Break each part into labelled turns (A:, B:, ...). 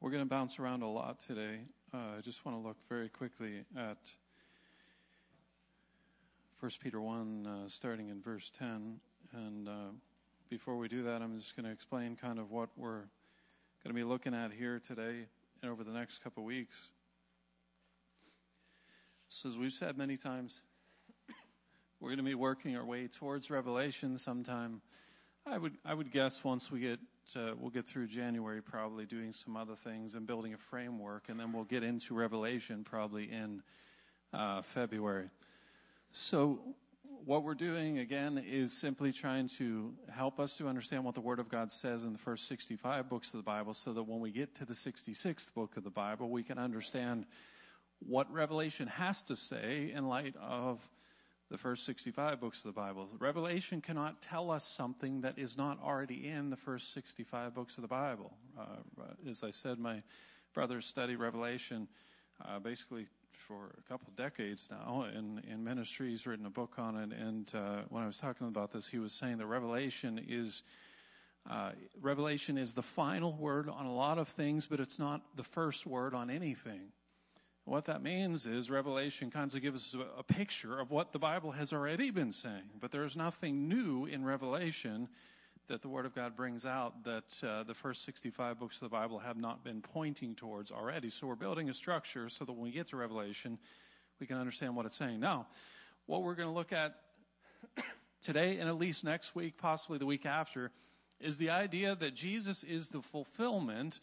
A: We're going to bounce around a lot today. I just want to look very quickly at 1 Peter 1, starting in verse 10. And before we do that, I'm just going to explain kind of what we're going to be looking at here today and over the next couple of weeks. So as we've said many times, we're going to be working our way towards Revelation sometime. I would guess once we get we'll get through January, probably doing some other things and building a framework, and then we'll get into Revelation probably in February. So what we're doing again is simply trying to help us to understand what the Word of God says in the first 65 books of the Bible, so that when we get to the 66th book of the Bible, we can understand what Revelation has to say in light of the first 65 books of the Bible. Revelation cannot tell us something that is not already in the first 65 books of the Bible. As I said, my brother studied Revelation basically for a couple decades now in ministry. He's written a book on it, and when I was talking about this, he was saying that Revelation is the final word on a lot of things, but it's not the first word on anything. What that means is Revelation kind of gives us a picture of what the Bible has already been saying. But there's nothing new in Revelation that the Word of God brings out that the first 65 books of the Bible have not been pointing towards already. So we're building a structure so that when we get to Revelation, we can understand what it's saying. Now, what we're going to look at today and at least next week, possibly the week after, is the idea that Jesus is the fulfillment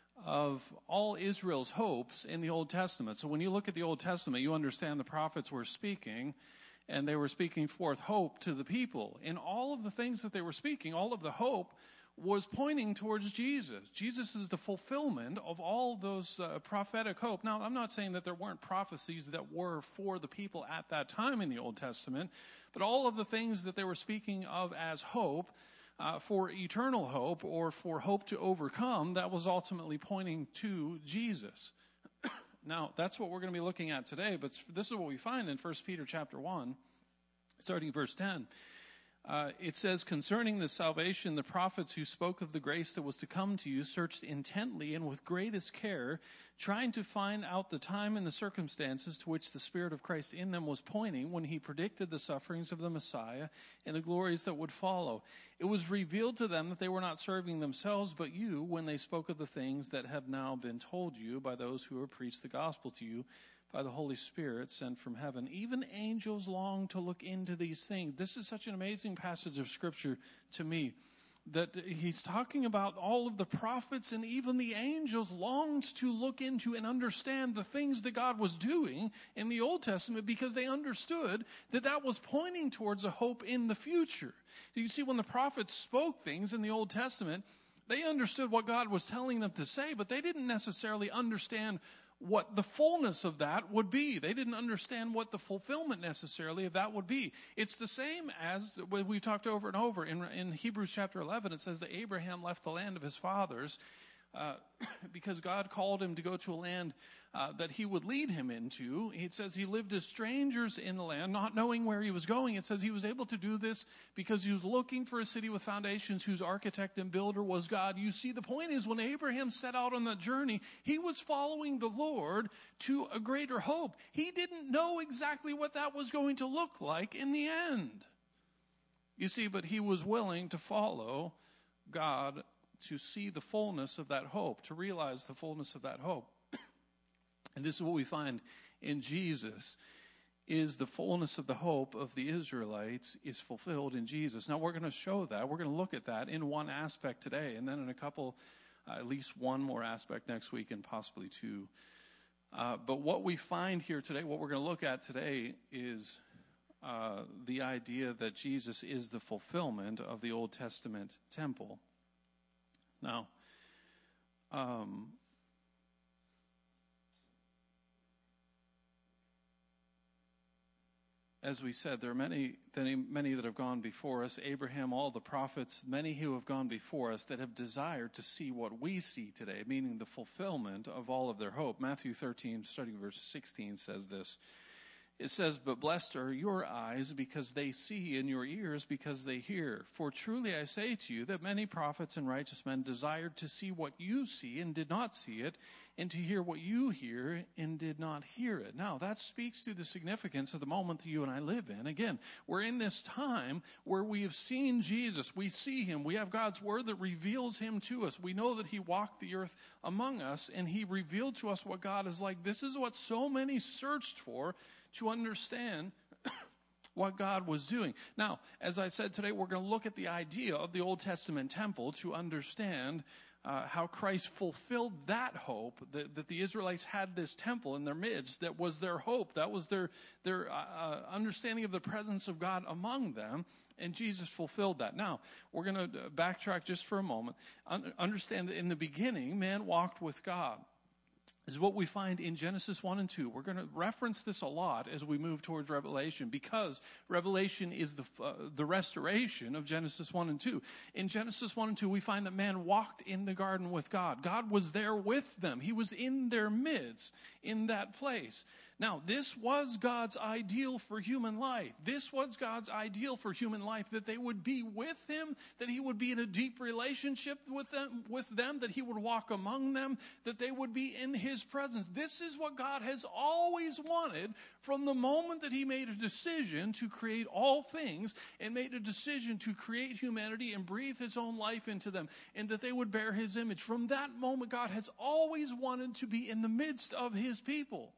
A: of all Israel's hopes in the Old Testament. So when you look at the Old Testament, you understand the prophets were speaking, and they were speaking forth hope to the people. In all of the things that they were speaking, all of the hope was pointing towards Jesus. Jesus is the fulfillment of all those prophetic hope. Now, I'm not saying that there weren't prophecies that were for the people at that time in the Old Testament, but all of the things that they were speaking of as hope, for eternal hope or for hope to overcome, that was ultimately pointing to Jesus. Now, that's what we're going to be looking at today, but this is what we find in 1 Peter chapter 1, starting verse 10. It says, concerning the salvation, the prophets who spoke of the grace that was to come to you searched intently and with greatest care, trying to find out the time and the circumstances to which the Spirit of Christ in them was pointing when he predicted the sufferings of the Messiah and the glories that would follow. It was revealed to them that they were not serving themselves but you when they spoke of the things that have now been told you by those who have preached the gospel to you by the Holy Spirit sent from heaven. Even angels long to look into these things. This is such an amazing passage of Scripture to me, that he's talking about all of the prophets and even the angels longed to look into and understand the things that God was doing in the Old Testament, because they understood that that was pointing towards a hope in the future. So you see, when the prophets spoke things in the Old Testament, they understood what God was telling them to say, but they didn't necessarily understand what the fullness of that would be. They didn't understand what the fulfillment necessarily of that would be. It's the same as we've talked over and over. In Hebrews chapter 11, it says that Abraham left the land of his fathers because God called him to go to a land that he would lead him into. It says he lived as strangers in the land, not knowing where he was going. It says he was able to do this because he was looking for a city with foundations whose architect and builder was God. You see, the point is, when Abraham set out on that journey, he was following the Lord to a greater hope. He didn't know exactly what that was going to look like in the end. You see, but he was willing to follow God to see the fullness of that hope, to realize the fullness of that hope. And this is what we find in Jesus, is the fullness of the hope of the Israelites is fulfilled in Jesus. Now we're going to show that. We're going to look at that in one aspect today, and then in a couple, at least one more aspect next week, and possibly two. But what we find here today, what we're going to look at today, is the idea that Jesus is the fulfillment of the Old Testament temple. Now, as we said, there are many that have gone before us. Abraham, all the prophets, many who have gone before us that have desired to see what we see today, meaning the fulfillment of all of their hope. Matthew 13, starting verse 16, says this. It says, but blessed are your eyes because they see, and your ears because they hear. For truly I say to you that many prophets and righteous men desired to see what you see and did not see it, and to hear what you hear and did not hear it. Now, that speaks to the significance of the moment that you and I live in. Again, we're in this time where we have seen Jesus. We see him. We have God's word that reveals him to us. We know that he walked the earth among us, and he revealed to us what God is like. This is what so many searched for, to understand what God was doing. Now, as I said today, we're going to look at the idea of the Old Testament temple to understand how Christ fulfilled that hope, that the Israelites had this temple in their midst. That was their hope. That was their understanding of the presence of God among them, and Jesus fulfilled that. Now, we're going to backtrack just for a moment. Understand that in the beginning, man walked with God. Is what we find in Genesis 1 and 2. We're going to reference this a lot as we move towards Revelation, because Revelation is the restoration of Genesis 1 and 2. In Genesis 1 and 2, we find that man walked in the garden with God. God was there with them. He was in their midst, in that place. Now, this was God's ideal for human life. This was God's ideal for human life, that they would be with him, that he would be in a deep relationship with them, that he would walk among them, that they would be in his presence. This is what God has always wanted from the moment that he made a decision to create all things and made a decision to create humanity and breathe his own life into them, and that they would bear his image. From that moment, God has always wanted to be in the midst of his people.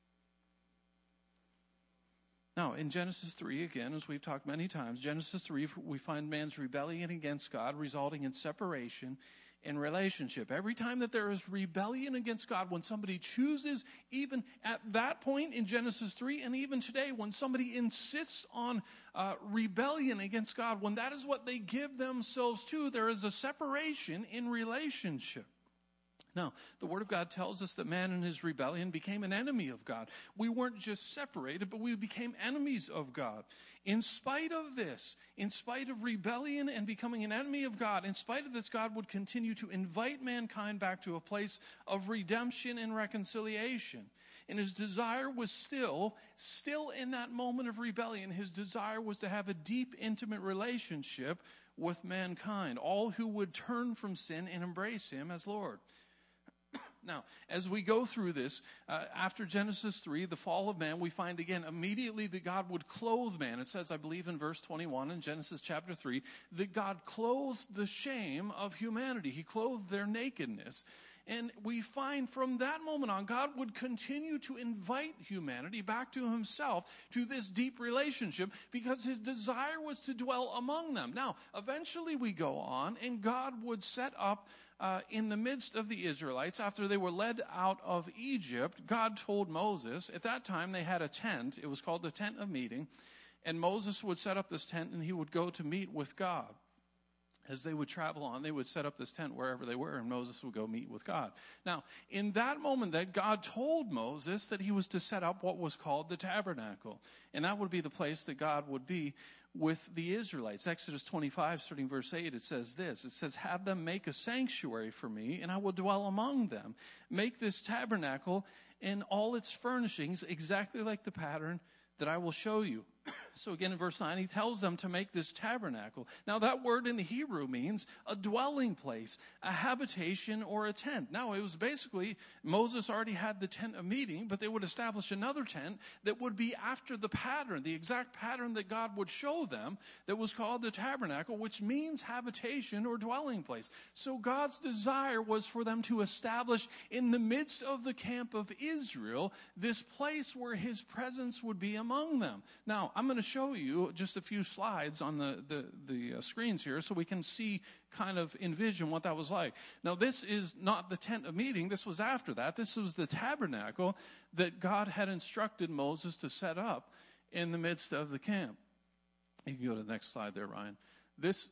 A: Now, in Genesis 3, again, as we've talked many times, Genesis 3, we find man's rebellion against God resulting in separation in relationship. Every time that there is rebellion against God, when somebody chooses, even at that point in Genesis 3, and even today, when somebody insists on rebellion against God, when that is what they give themselves to, there is a separation in relationship. Now, the Word of God tells us that man in his rebellion became an enemy of God. We weren't just separated, but we became enemies of God. In spite of this, in spite of rebellion and becoming an enemy of God, in spite of this, God would continue to invite mankind back to a place of redemption and reconciliation. And his desire was still in that moment of rebellion, his desire was to have a deep, intimate relationship with mankind, all who would turn from sin and embrace him as Lord. Now, as we go through this, after Genesis 3, the fall of man, we find again immediately that God would clothe man. It says, I believe in verse 21 in Genesis chapter 3, that God clothed the shame of humanity. He clothed their nakedness. And we find from that moment on, God would continue to invite humanity back to himself, to this deep relationship, because his desire was to dwell among them. Now, eventually we go on, and God would set up in the midst of the Israelites, after they were led out of Egypt, God told Moses, at that time they had a tent, it was called the tent of meeting, and Moses would set up this tent and he would go to meet with God. As they would travel on, they would set up this tent wherever they were, and Moses would go meet with God. Now, in that moment that God told Moses that he was to set up what was called the tabernacle, and that would be the place that God would be with the Israelites. Exodus 25, starting verse 8, it says this. It says, have them make a sanctuary for me, and I will dwell among them. Make this tabernacle and all its furnishings exactly like the pattern that I will show you. So again, in verse 9, he tells them to make this tabernacle. Now, that word in the Hebrew means a dwelling place, a habitation, or a tent. Now, it was basically, Moses already had the tent of meeting, but they would establish another tent that would be after the pattern, the exact pattern that God would show them, that was called the tabernacle, which means habitation or dwelling place. So God's desire was for them to establish in the midst of the camp of Israel this place where his presence would be among them. Now, I'm going to show you just a few slides on the screens here so we can see, kind of envision what that was like. Now, this is not the tent of meeting. This was after that. This was the tabernacle that God had instructed Moses to set up in the midst of the camp. You can go to the next slide there, Ryan. This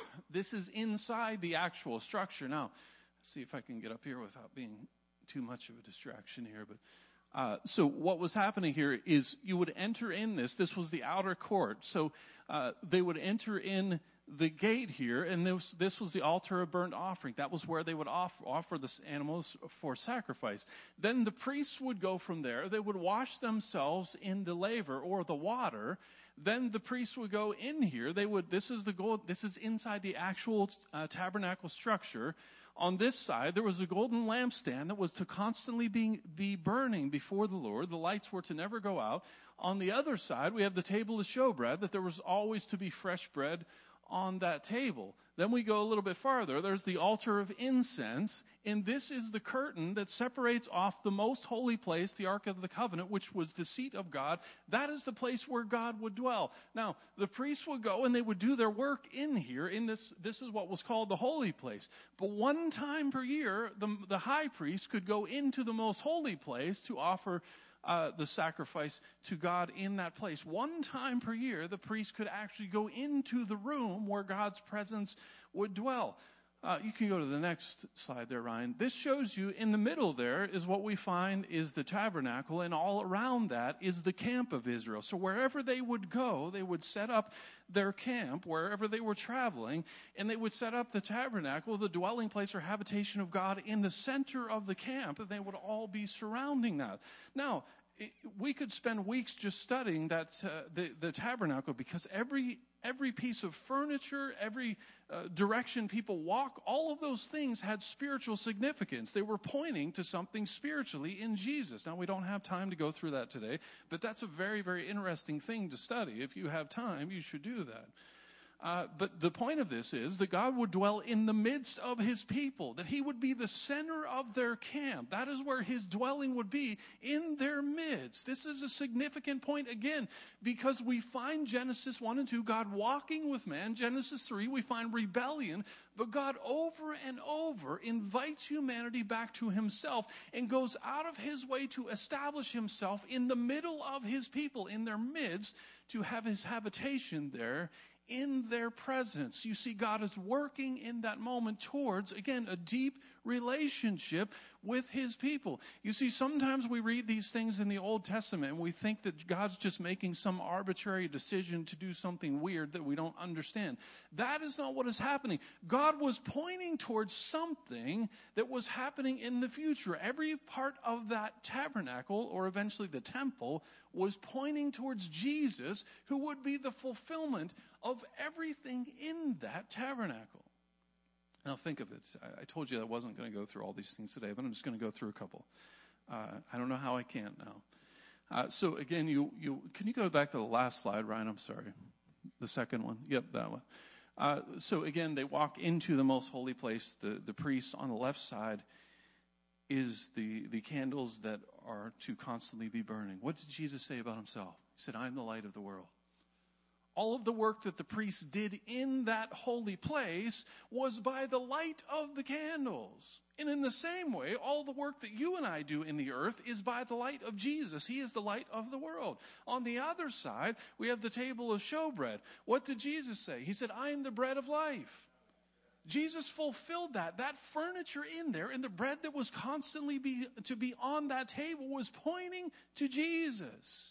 A: is inside the actual structure. Now, let's see if I can get up here without being too much of a distraction here, but so what was happening here is you would enter in this was the outer court. So they would enter in the gate here, and this was the altar of burnt offering. That was where they would offer the animals for sacrifice. Then the priests would go from there. They would wash themselves in the laver or the water. Then the priests would go in here. This is inside the actual tabernacle structure. On this side, there was a golden lampstand that was to constantly be burning before the Lord. The lights were to never go out. On the other side, we have the table of showbread, that there was always to be fresh bread on that table. Then we go a little bit farther. There's the altar of incense, and this is the curtain that separates off the most holy place, the Ark of the Covenant, which was the seat of God. That is the place where God would dwell. Now, the priests would go and they would do their work in here. In this is what was called the holy place. But one time per year, the high priest could go into the most holy place to offer the sacrifice to God in that place. One time per year, the priest could actually go into the room where God's presence would dwell. You can go to the next slide there, Ryan. This shows you in the middle there is what we find is the tabernacle, and all around that is the camp of Israel. So wherever they would go, they would set up their camp, wherever they were traveling, and they would set up the tabernacle, the dwelling place or habitation of God, in the center of the camp, and they would all be surrounding that. Now, we could spend weeks just studying that the tabernacle, because every piece of furniture, every direction people walk, all of those things had spiritual significance. They were pointing to something spiritually in Jesus. Now, we don't have time to go through that today, but that's a very, very interesting thing to study. If you have time, you should do that. But the point of this is that God would dwell in the midst of his people, that he would be the center of their camp. That is where his dwelling would be, in their midst. This is a significant point, again, because we find Genesis 1 and 2, God walking with man. Genesis 3, we find rebellion. But God over and over invites humanity back to himself and goes out of his way to establish himself in the middle of his people, in their midst, to have his habitation there in their presence. You see, God is working in that moment towards, again, a deep relationship with his people. You see, sometimes we read these things in the Old Testament and we think that God's just making some arbitrary decision to do something weird that we don't understand. That is not what is happening. God was pointing towards something that was happening in the future. Every part of that tabernacle, or eventually the temple, was pointing towards Jesus, who would be the fulfillment of everything in that tabernacle. Now think of it. I told you I wasn't going to go through all these things today, but I'm just going to go through a couple. I don't know how I can't now. So again, can you go back to the last slide, Ryan? I'm sorry. The second one. Yep, that one. So again, they walk into the most holy place. The priest on the left side is the candles that are to constantly be burning. What did Jesus say about himself? He said, I am the light of the world. All of the work that the priests did in that holy place was by the light of the candles. And in the same way, all the work that you and I do in the earth is by the light of Jesus. He is the light of the world. On the other side, we have the table of showbread. What did Jesus say? He said, I am the bread of life. Jesus fulfilled that. That furniture in there and the bread that was constantly to be on that table was pointing to Jesus.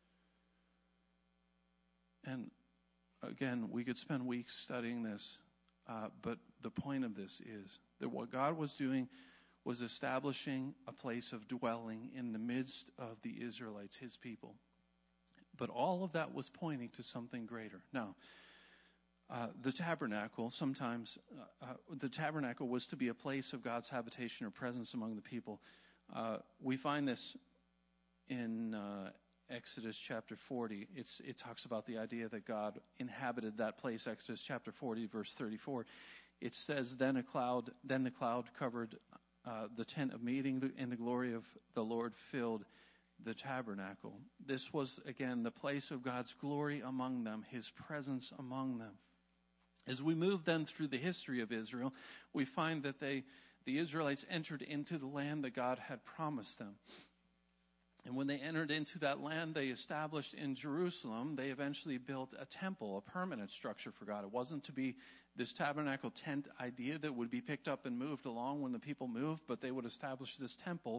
A: And again, we could spend weeks studying this, but the point of this is that what God was doing was establishing a place of dwelling in the midst of the Israelites, his people. But all of that was pointing to something greater. Now, the tabernacle, sometimes the tabernacle was to be a place of God's habitation or presence among the people. We find this in Exodus chapter 40. It talks about the idea that God inhabited that place. Exodus chapter 40, verse 34. It says, then the cloud covered the tent of meeting, and the glory of the Lord filled the tabernacle. This was, again, the place of God's glory among them, his presence among them. As we move then through the history of Israel, we find that the Israelites entered into the land that God had promised them. And when they entered into that land they established in Jerusalem, they eventually built a temple, a permanent structure for God. It wasn't to be this tabernacle tent idea that would be picked up and moved along when the people moved, but they would establish this temple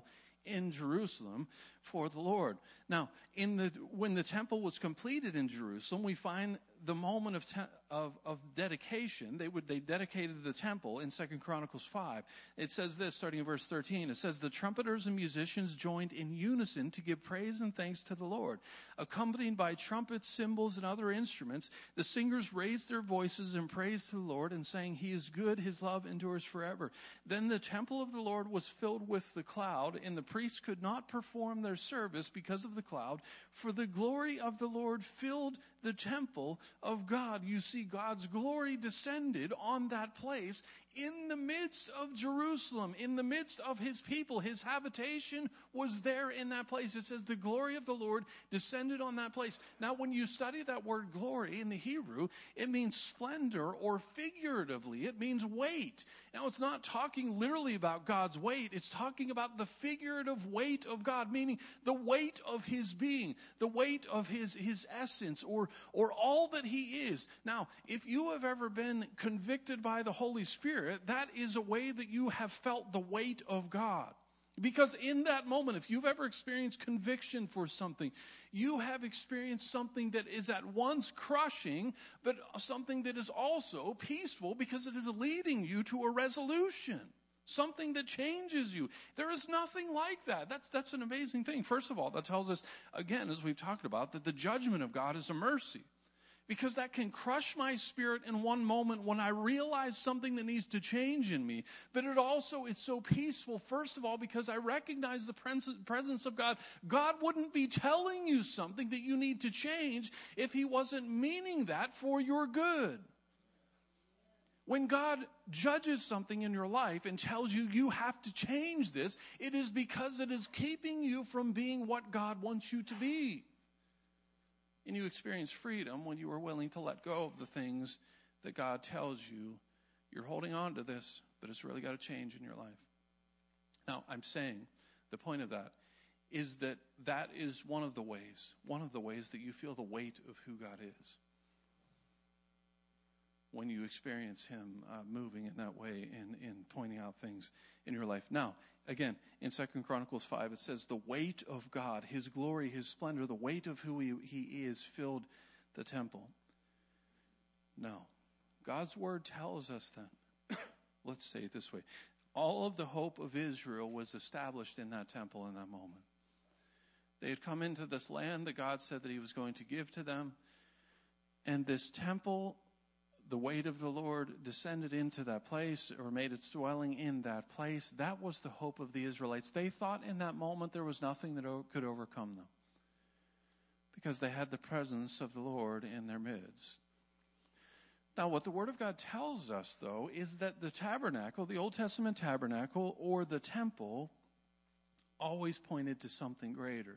A: in Jerusalem for the Lord. Now, when the temple was completed in Jerusalem, we find the moment of dedication. They dedicated the temple in 2 Chronicles 5. It says this, starting in verse 13. It says, the trumpeters and musicians joined in unison to give praise and thanks to the Lord. Accompanied by trumpets, cymbals, and other instruments, the singers raised their voices in praise to the Lord and saying, he is good, his love endures forever. Then the temple of the Lord was filled with the cloud, and the priests could not perform their service because of the cloud, for the glory of the Lord filled the temple of God. You see, God's glory descended on that place in the midst of Jerusalem, in the midst of his people. His habitation was there in that place. It says the glory of the Lord descended on that place. Now, when you study that word glory in the Hebrew, it means splendor, or figuratively, it means weight. Now, it's not talking literally about God's weight. It's talking about the figurative weight of God, meaning the weight of his being, the weight of his essence, or all that he is. Now, if you have ever been convicted by the Holy Spirit, that is a way that you have felt the weight of God. Because in that moment, if you've ever experienced conviction for something, you have experienced something that is at once crushing, but something that is also peaceful because it is leading you to a resolution. Something that changes you. There is nothing like that. That's an amazing thing. First of all, that tells us, again, as we've talked about, that the judgment of God is a mercy. Because that can crush my spirit in one moment when I realize something that needs to change in me. But it also is so peaceful, first of all, because I recognize the presence of God. God wouldn't be telling you something that you need to change if he wasn't meaning that for your good. When God judges something in your life and tells you you have to change this, it is because it is keeping you from being what God wants you to be. And you experience freedom when you are willing to let go of the things that God tells you. You're holding on to this, but it's really got to change in your life. Now, I'm saying the point of that is that is one of the ways that you feel the weight of who God is. When you experience him moving in that way and pointing out things in your life. Now, again, in 2 Chronicles 5, it says the weight of God, his glory, his splendor, the weight of who he is filled the temple. No. God's word tells us then, let's say it this way, all of the hope of Israel was established in that temple in that moment. They had come into this land that God said that he was going to give to them, and this temple, the weight of the Lord descended into that place, or made its dwelling in that place. That was the hope of the Israelites. They thought in that moment there was nothing that could overcome them, because they had the presence of the Lord in their midst. Now, what the Word of God tells us, though, is that the tabernacle, the Old Testament tabernacle, or the temple, always pointed to something greater.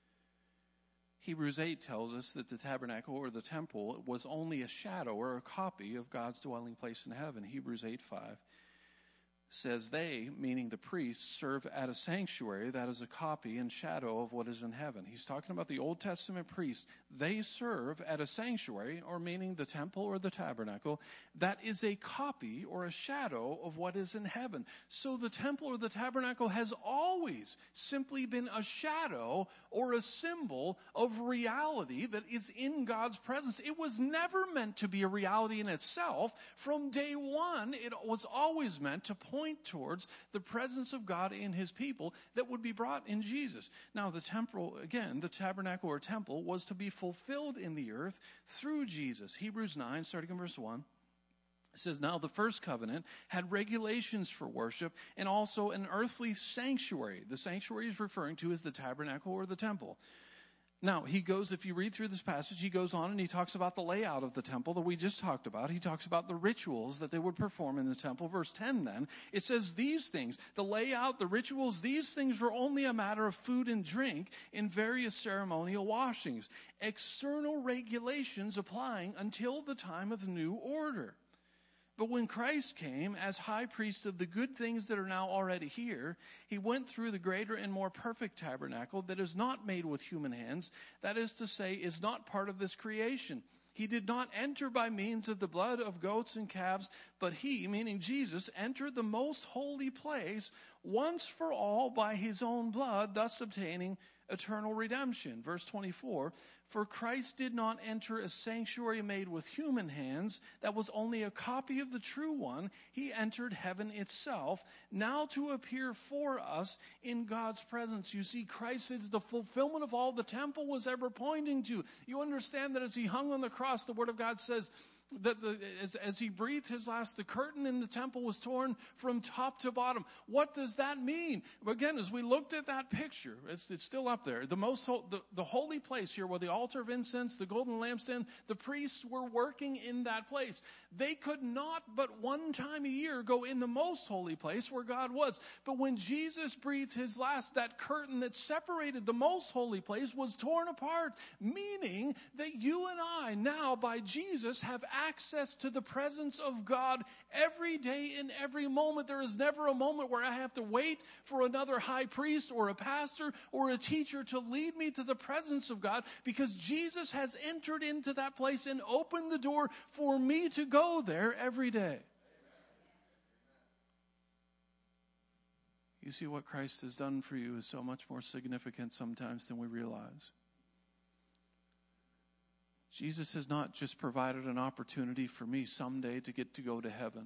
A: Hebrews 8 tells us that the tabernacle or the temple was only a shadow or a copy of God's dwelling place in heaven. Hebrews 8:5 says they, meaning the priests, serve at a sanctuary that is a copy and shadow of what is in heaven. He's talking about the Old Testament priests. They serve at a sanctuary, or meaning the temple or the tabernacle, that is a copy or a shadow of what is in heaven. So the temple or the tabernacle has always simply been a shadow or a symbol of reality that is in God's presence. It was never meant to be a reality in itself. From day one, it was always meant to point towards the presence of God in his people that would be brought in Jesus. Now, the temple, again, the tabernacle or temple was to be fulfilled in the earth through Jesus. Hebrews 9, starting in verse 1. It says, now the first covenant had regulations for worship and also an earthly sanctuary. The sanctuary is referring to as the tabernacle or the temple. Now, if you read through this passage, he goes on and he talks about the layout of the temple that we just talked about. He talks about the rituals that they would perform in the temple. Verse 10 then, it says these things, the layout, the rituals, these things were only a matter of food and drink in various ceremonial washings. External regulations applying until the time of the new order. But when Christ came as high priest of the good things that are now already here, he went through the greater and more perfect tabernacle that is not made with human hands, that is to say, is not part of this creation. He did not enter by means of the blood of goats and calves, but he, meaning Jesus, entered the most holy place once for all by his own blood, thus obtaining eternal redemption. Verse 24, for Christ did not enter a sanctuary made with human hands that was only a copy of the true one. He entered heaven itself, now to appear for us in God's presence. You see, Christ is the fulfillment of all the temple was ever pointing to. You understand that as he hung on the cross, the Word of God says that as he breathed his last, the curtain in the temple was torn from top to bottom. What does that mean? Again, as we looked at that picture, it's still up there. The holy place here, where the altar of incense, the golden lampstand, the priests were working in that place. They could not but one time a year go in the most holy place where God was. But when Jesus breathed his last, that curtain that separated the most holy place was torn apart, meaning that you and I now, by Jesus, have access to the presence of God every day in every moment. There is never a moment where I have to wait for another high priest or a pastor or a teacher to lead me to the presence of God, because Jesus has entered into that place and opened the door for me to go there every day. You see, what Christ has done for you is so much more significant sometimes than we realize. Jesus has not just provided an opportunity for me someday to get to go to heaven.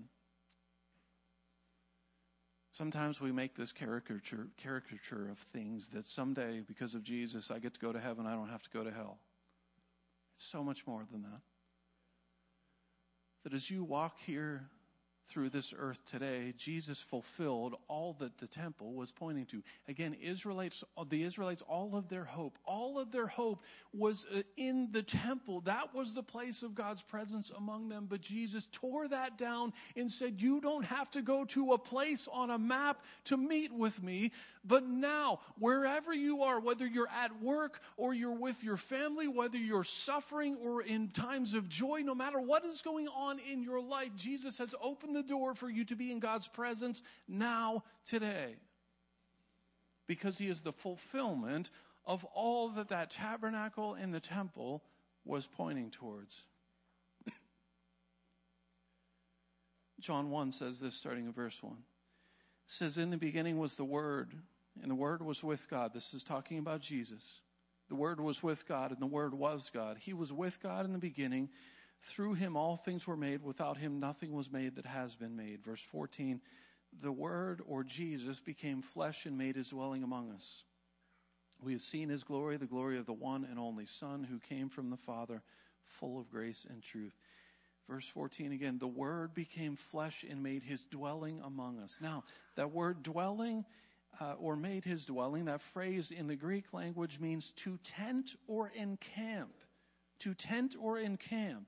A: Sometimes we make this caricature of things that someday, because of Jesus, I get to go to heaven, I don't have to go to hell. It's so much more than that. That as you walk here through this earth today, Jesus fulfilled all that the temple was pointing to. Again, the Israelites, all of their hope was in the temple. That was the place of God's presence among them. But Jesus tore that down and said, you don't have to go to a place on a map to meet with me. But now, wherever you are, whether you're at work or you're with your family, whether you're suffering or in times of joy, no matter what is going on in your life, Jesus has opened the door for you to be in God's presence now, today. Because he is the fulfillment of all that tabernacle and the temple was pointing towards. John 1 says this, starting in verse 1. It says, in the beginning was the Word, and the Word was with God. This is talking about Jesus. The Word was with God, and the Word was God. He was with God in the beginning. Through him all things were made. Without him nothing was made that has been made. Verse 14, the Word, or Jesus, became flesh and made his dwelling among us. We have seen his glory, the glory of the one and only Son who came from the Father, full of grace and truth. Verse 14 again, the Word became flesh and made his dwelling among us. Now, that word dwelling or made his dwelling, that phrase in the Greek language means to tent or encamp. To tent or encamp.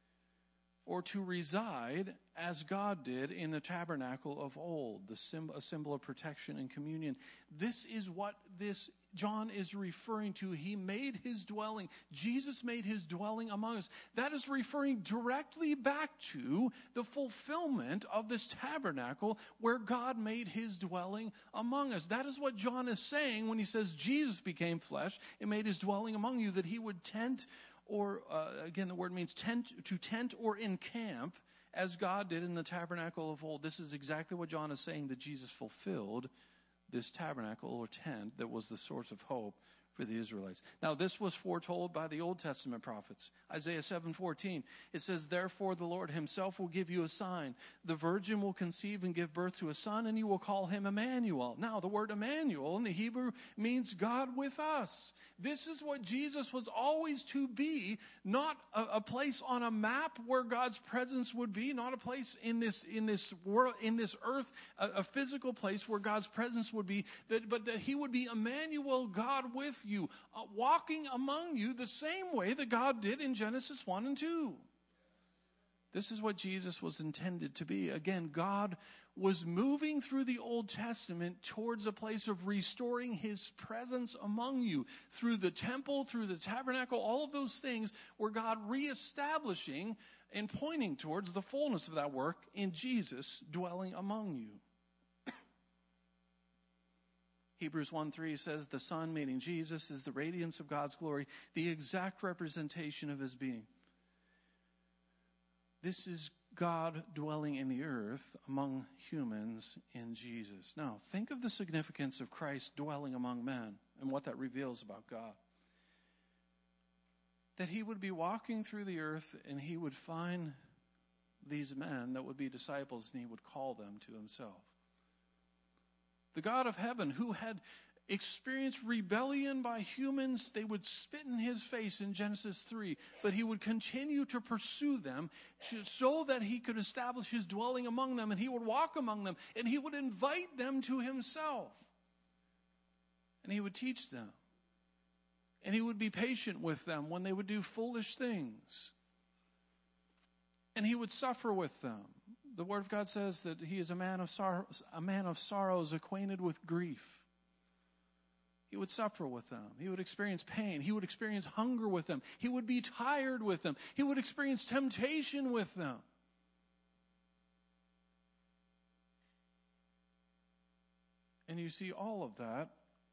A: Or to reside as God did in the tabernacle of old, a symbol of protection and communion. This is what this John is referring to. He made his dwelling. Jesus made his dwelling among us. That is referring directly back to the fulfillment of this tabernacle where God made his dwelling among us. That is what John is saying when he says Jesus became flesh and made his dwelling among you, that he would tent or, again, the word means to tent or encamp as God did in the tabernacle of old. This is exactly what John is saying, that Jesus fulfilled this tabernacle or tent that was the source of hope for the Israelites. Now, this was foretold by the Old Testament prophets. Isaiah 7:14, it says, therefore the Lord himself will give you a sign. The virgin will conceive and give birth to a son, and you will call him Emmanuel. Now, the word Emmanuel in the Hebrew means God with us. This is what Jesus was always to be, not a place on a map where God's presence would be, not a place in this world, in this earth, a physical place where God's presence would be, but that he would be Emmanuel, God with you, walking among you the same way that God did in Genesis 1 and 2. This is what Jesus was intended to be. Again, God was moving through the Old Testament towards a place of restoring his presence among you through the temple, through the tabernacle, all of those things were God reestablishing and pointing towards the fullness of that work in Jesus dwelling among you. Hebrews 1:3 says, the Son, meaning Jesus, is the radiance of God's glory, the exact representation of his being. This is God dwelling in the earth among humans in Jesus. Now, think of the significance of Christ dwelling among men and what that reveals about God. That he would be walking through the earth and he would find these men that would be disciples and he would call them to himself. The God of heaven, who had experienced rebellion by humans, they would spit in his face in Genesis 3, but he would continue to pursue them so that he could establish his dwelling among them, and he would walk among them, and he would invite them to himself, and he would teach them, and he would be patient with them when they would do foolish things, and he would suffer with them. The Word of God says that he is a man of sorrows, acquainted with grief. He would suffer with them. He would experience pain. He would experience hunger with them. He would be tired with them. He would experience temptation with them. And you see all of that.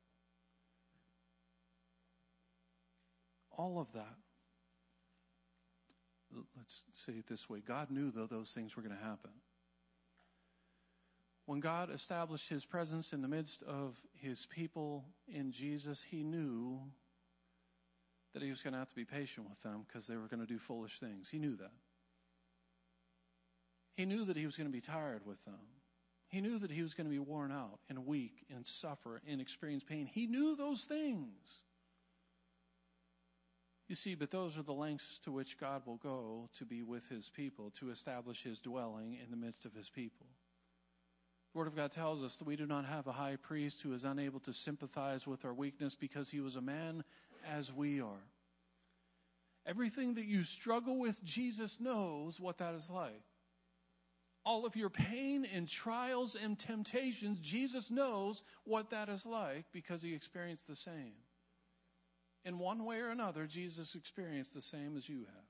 A: Let's say it this way. God knew that those things were going to happen. When God established his presence in the midst of his people in Jesus, he knew that he was going to have to be patient with them because they were going to do foolish things. He knew that. He knew that he was going to be tired with them. He knew that he was going to be worn out and weak and suffer and experience pain. He knew those things. You see, but those are the lengths to which God will go to be with his people, to establish his dwelling in the midst of his people. The Word of God tells us that we do not have a high priest who is unable to sympathize with our weakness because he was a man as we are. Everything that you struggle with, Jesus knows what that is like. All of your pain and trials and temptations, Jesus knows what that is like because he experienced the same. In one way or another, Jesus experienced the same as you have.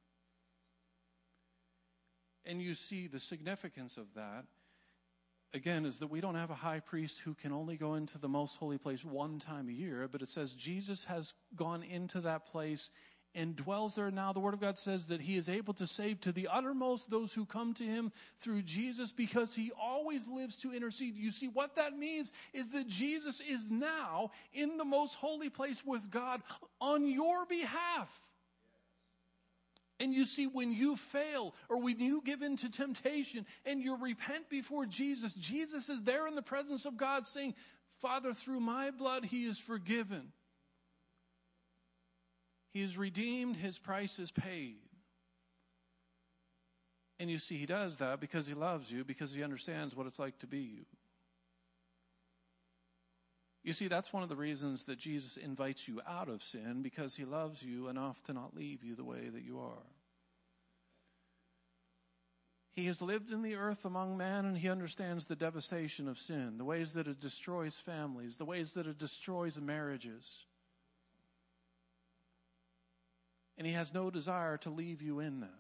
A: And you see the significance of that, again, is that we don't have a high priest who can only go into the most holy place one time a year, but it says Jesus has gone into that place and dwells there now. The Word of God says that he is able to save to the uttermost those who come to him through Jesus because he always lives to intercede. You see, what that means is that Jesus is now in the most holy place with God on your behalf. And you see, when you fail or when you give in to temptation and you repent before Jesus, Jesus is there in the presence of God saying, Father, through my blood he is forgiven. He is redeemed, his price is paid. And you see, he does that because he loves you, because he understands what it's like to be you. You see, that's one of the reasons that Jesus invites you out of sin, because he loves you enough to not leave you the way that you are. He has lived in the earth among men, and he understands the devastation of sin, the ways that it destroys families, the ways that it destroys marriages. And he has no desire to leave you in that.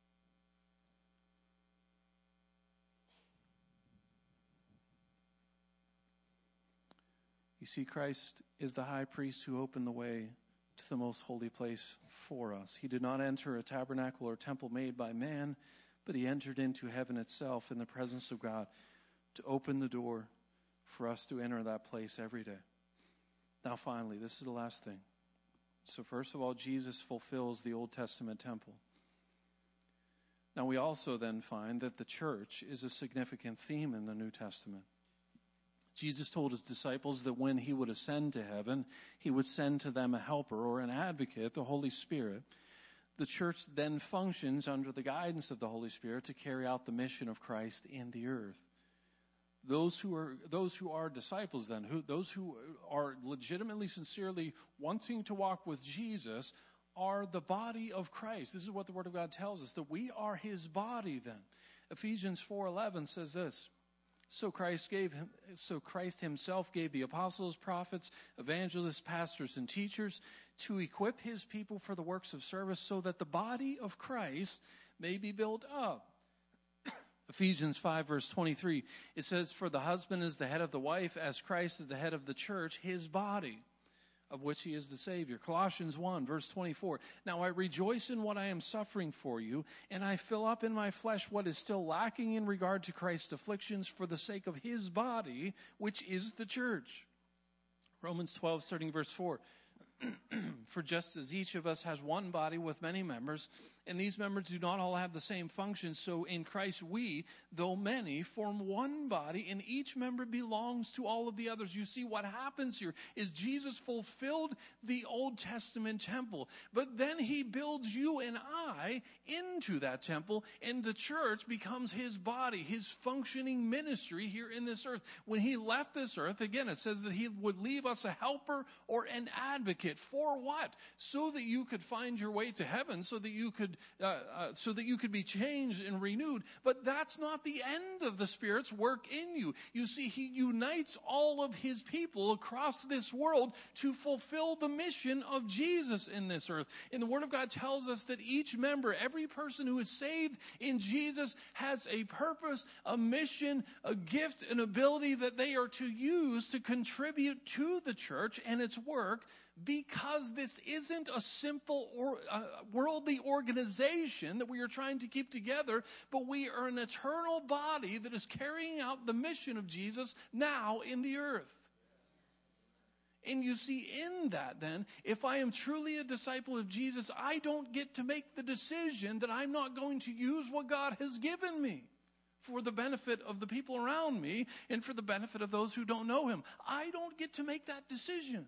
A: You see, Christ is the high priest who opened the way to the most holy place for us. He did not enter a tabernacle or temple made by man, but he entered into heaven itself in the presence of God to open the door for us to enter that place every day. Now, finally, this is the last thing. So first of all, Jesus fulfills the Old Testament temple. Now we also then find that the church is a significant theme in the New Testament. Jesus told his disciples that when he would ascend to heaven, he would send to them a helper or an advocate, the Holy Spirit. The church then functions under the guidance of the Holy Spirit to carry out the mission of Christ in the earth. Those who are disciples then, those who are legitimately, sincerely wanting to walk with Jesus, are the body of Christ. This is what the Word of God tells us, that we are his body then. Ephesians 4:11 says this, So Christ himself gave the apostles, prophets, evangelists, pastors, and teachers to equip his people for the works of service so that the body of Christ may be built up. Ephesians 5 verse 23, it says, For the husband is the head of the wife, as Christ is the head of the church, his body. of which he is the Savior. Colossians 1, verse 24. Now I rejoice in what I am suffering for you, and I fill up in my flesh what is still lacking in regard to Christ's afflictions for the sake of his body, which is the church. Romans 12, starting verse 4. For just as each of us has one body with many members, and these members do not all have the same function, so in Christ we, though many, form one body, and each member belongs to all of the others. You see, what happens here is Jesus fulfilled the Old Testament temple, but then he builds you and I into that temple, and the church becomes his body, his functioning ministry here in this earth. When he left this earth, again, it says that he would leave us a helper or an advocate. For what? So that you could find your way to heaven, so that you could be changed and renewed. But that's not the end of the Spirit's work in you. You see, he unites all of his people across this world to fulfill the mission of Jesus in this earth. And the Word of God tells us that each member, every person who is saved in Jesus, has a purpose, a mission, a gift, an ability that they are to use to contribute to the church and its work, because this isn't a simple or worldly organization that we are trying to keep together, but we are an eternal body that is carrying out the mission of Jesus now in the earth. And you see, in that then, if I am truly a disciple of Jesus, I don't get to make the decision that I'm not going to use what God has given me for the benefit of the people around me and for the benefit of those who don't know him. I don't get to make that decision.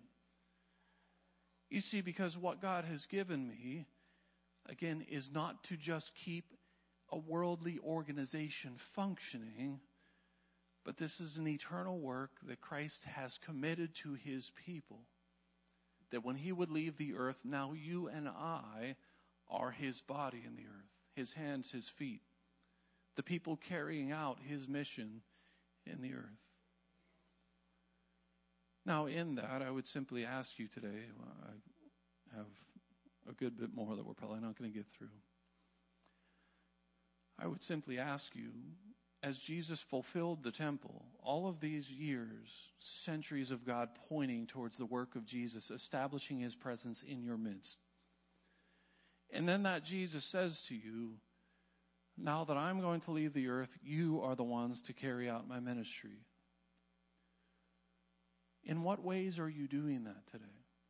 A: You see, because what God has given me, again, is not to just keep a worldly organization functioning, but this is an eternal work that Christ has committed to his people. That when he would leave the earth, now you and I are his body in the earth, his hands, his feet, the people carrying out his mission in the earth. Now, in that, I would simply ask you today, I have a good bit more that we're probably not going to get through. I would simply ask you, as Jesus fulfilled the temple, all of these years, centuries of God pointing towards the work of Jesus, establishing his presence in your midst. And then that Jesus says to you, now that I'm going to leave the earth, you are the ones to carry out my ministry. In what ways are you doing that today?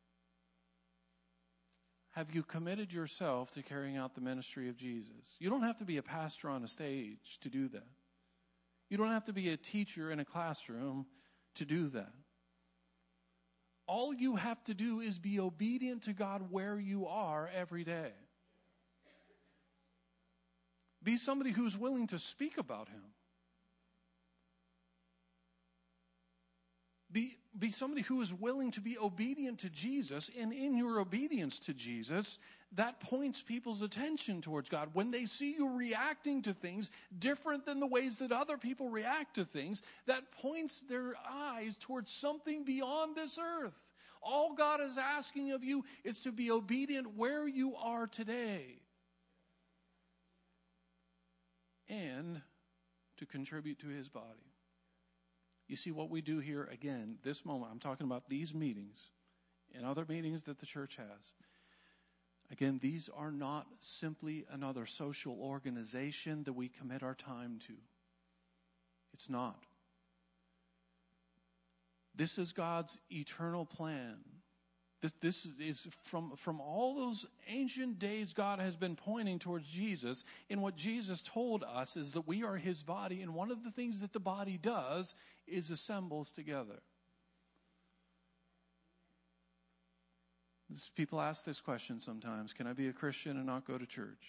A: Have you committed yourself to carrying out the ministry of Jesus? You don't have to be a pastor on a stage to do that. You don't have to be a teacher in a classroom to do that. All you have to do is be obedient to God where you are every day. Be somebody who's willing to speak about him. Be somebody who is willing to be obedient to Jesus, and in your obedience to Jesus, that points people's attention towards God. When they see you reacting to things different than the ways that other people react to things, that points their eyes towards something beyond this earth. All God is asking of you is to be obedient where you are today and to contribute to his body. You see, what we do here, again, this moment, I'm talking about these meetings and other meetings that the church has. Again, these are not simply another social organization that we commit our time to. It's not. This is God's eternal plan. This is from all those ancient days God has been pointing towards Jesus. And what Jesus told us is that we are his body. And one of the things that the body does is assembles together. People ask this question sometimes: can I be a Christian and not go to church?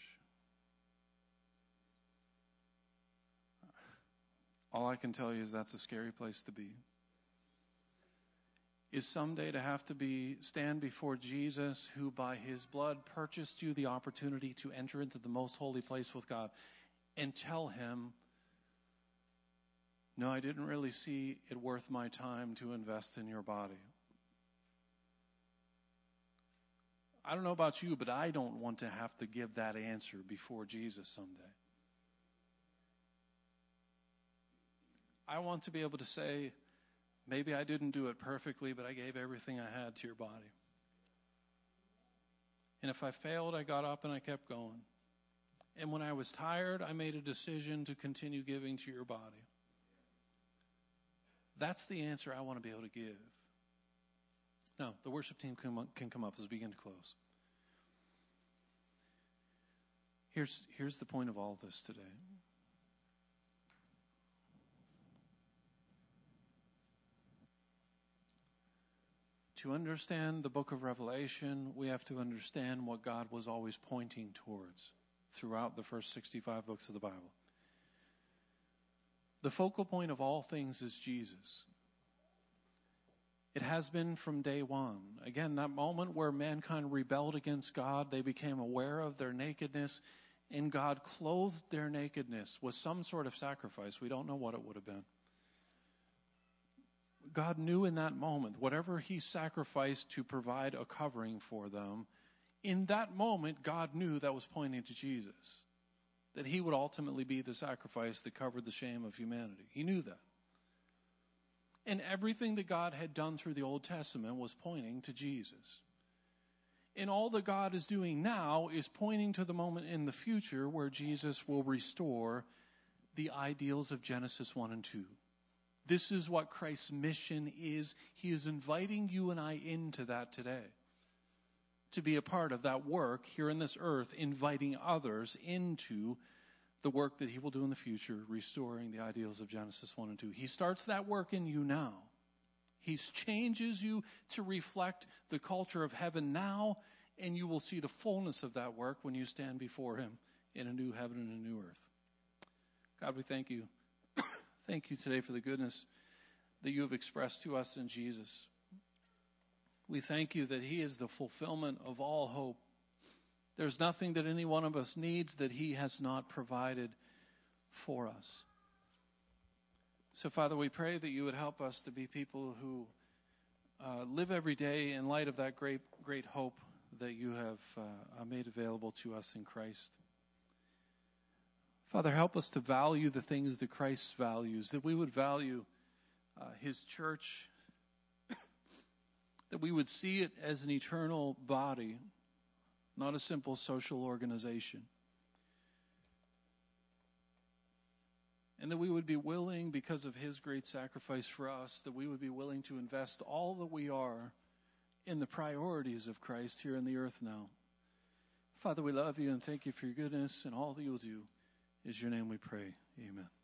A: All I can tell you is that's a scary place to be. Is someday to have to stand before Jesus, who by his blood purchased you the opportunity to enter into the most holy place with God, and tell him, no, I didn't really see it worth my time to invest in your body. I don't know about you, but I don't want to have to give that answer before Jesus someday. I want to be able to say, Maybe I didn't do it perfectly, but I gave everything I had to your body. And if I failed, I got up and I kept going. And when I was tired, I made a decision to continue giving to your body. That's the answer I want to be able to give. Now, the worship team can come up as we begin to close. Here's the point of all this today. To understand the book of Revelation, we have to understand what God was always pointing towards throughout the first 65 books of the Bible. The focal point of all things is Jesus. It has been from day one. Again, that moment where mankind rebelled against God, they became aware of their nakedness, and God clothed their nakedness with some sort of sacrifice. We don't know what it would have been. God knew in that moment, whatever he sacrificed to provide a covering for them, in that moment, God knew that was pointing to Jesus. That he would ultimately be the sacrifice that covered the shame of humanity. He knew that. And everything that God had done through the Old Testament was pointing to Jesus. And all that God is doing now is pointing to the moment in the future where Jesus will restore the ideals of Genesis 1 and 2. This is what Christ's mission is. He is inviting you and I into that today. To be a part of that work here in this earth, inviting others into the work that he will do in the future, restoring the ideals of Genesis 1 and 2. He starts that work in you now. He changes you to reflect the culture of heaven now, and you will see the fullness of that work when you stand before him in a new heaven and a new earth. God, we thank you. Thank you today for the goodness that you have expressed to us in Jesus. We thank you that he is the fulfillment of all hope. There's nothing that any one of us needs that he has not provided for us. So, Father, we pray that you would help us to be people who live every day in light of that great hope that you have made available to us in Christ. Father, help us to value the things that Christ values, that we would value his church, that we would see it as an eternal body, not a simple social organization. And that we would be willing, because of his great sacrifice for us, that we would be willing to invest all that we are in the priorities of Christ here on the earth now. Father, we love you and thank you for your goodness and all that you'll do. In your name we pray. Amen.